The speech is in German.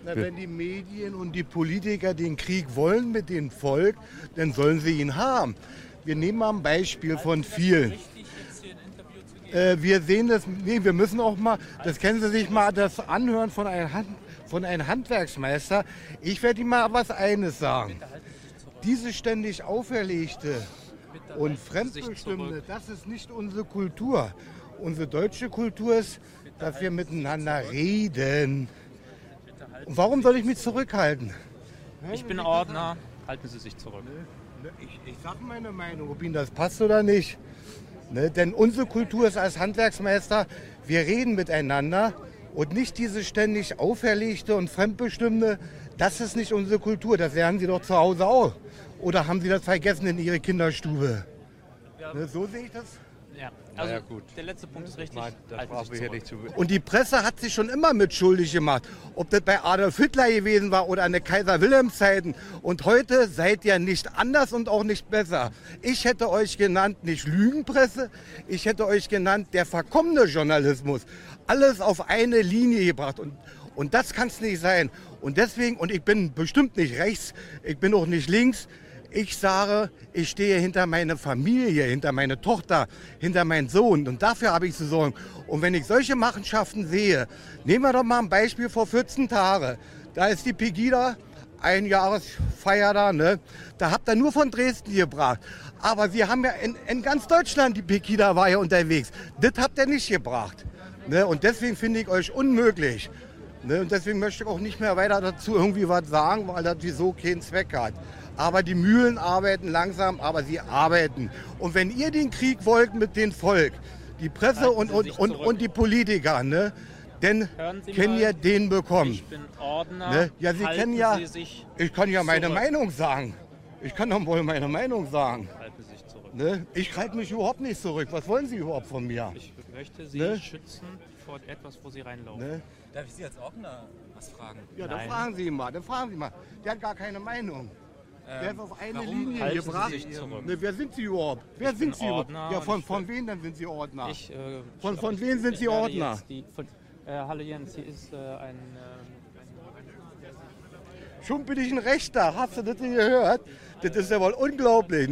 Na, wenn die Medien und die Politiker den Krieg wollen mit dem Volk, dann sollen sie ihn haben. Wir nehmen mal ein Beispiel von vielen. Wir sehen das, nee, wir müssen auch mal, das können Sie sich mal das anhören von einem Handwerksmeister. Ich werde Ihnen mal eines sagen. Diese ständig auferlegte und fremdbestimmte, das ist nicht unsere Kultur. Unsere deutsche Kultur ist, dass wir miteinander reden. Und warum soll ich mich zurückhalten? Ich bin Ordner, halten Sie sich zurück. Ich sage meine Meinung, ob Ihnen das passt oder nicht. Ne? Denn unsere Kultur ist als Handwerksmeister, wir reden miteinander und nicht diese ständig auferlegte und fremdbestimmte, das ist nicht unsere Kultur, das lernen Sie doch zu Hause auch. Oder haben Sie das vergessen in Ihrer Kinderstube? Ja. Ne? So sehe ich das. Ja, also ja, gut. der letzte Punkt ist richtig. Nein, das halten Sie brauchen sich wir hier zurück. nicht zu. Und die Presse hat sich schon immer mit schuldig gemacht. Ob das bei Adolf Hitler gewesen war oder an der Kaiser-Wilhelm-Zeiten. Und heute seid ihr nicht anders und auch nicht besser. Ich hätte euch genannt, nicht Lügenpresse, ich hätte euch genannt, der verkommene Journalismus. Alles auf eine Linie gebracht. Und das kann es nicht sein. Und deswegen, und ich bin bestimmt nicht rechts, ich bin auch nicht links. Ich sage, ich stehe hinter meine Familie, hinter meine Tochter, hinter meinen Sohn. Und dafür habe ich zu sorgen. Und wenn ich solche Machenschaften sehe, nehmen wir doch mal ein Beispiel vor 14 Tagen. Da ist die Pegida, Einjahresfeier da, ne? Da habt ihr nur von Dresden gebracht. Aber wir haben ja in ganz Deutschland, die Pegida war ja unterwegs. Das habt ihr nicht gebracht. Ne? Und deswegen finde ich euch unmöglich. Ne? Und deswegen möchte ich auch nicht mehr weiter dazu irgendwie was sagen, weil das wieso keinen Zweck hat. Aber die Mühlen arbeiten langsam, aber sie arbeiten. Und wenn ihr den Krieg wollt mit dem Volk, die Presse und die Politiker, ne, dann können ihr den bekommen. Ich bin Ordner. Ne? Ja, Sie kennen ja, Sie sich ich kann ja meine zurück. Meinung sagen. Ich kann doch wohl meine Meinung sagen. Halten Sie sich zurück. Ne? Ich halte mich überhaupt nicht zurück. Was wollen Sie überhaupt von mir? Ich möchte Sie Ne? schützen vor etwas, wo Sie reinlaufen. Ne? Darf ich Sie als Ordner was fragen? Ja, dann Nein. fragen Sie ihn mal. Dann fragen Sie mal. Der hat gar keine Meinung. Der ist auf eine warum Linie halten Sie gebracht. sich zurück? Ne, wer sind Sie überhaupt? Wer sind bin Sie überhaupt? Ordner Ja, und von, ich von wem dann sind Sie Ordner? Von wem sind Sie Ordner? Hallo Jens, hier ist ein... Schon bin ich ein Rechter. Hast du das nicht gehört? Das ist ja wohl unglaublich.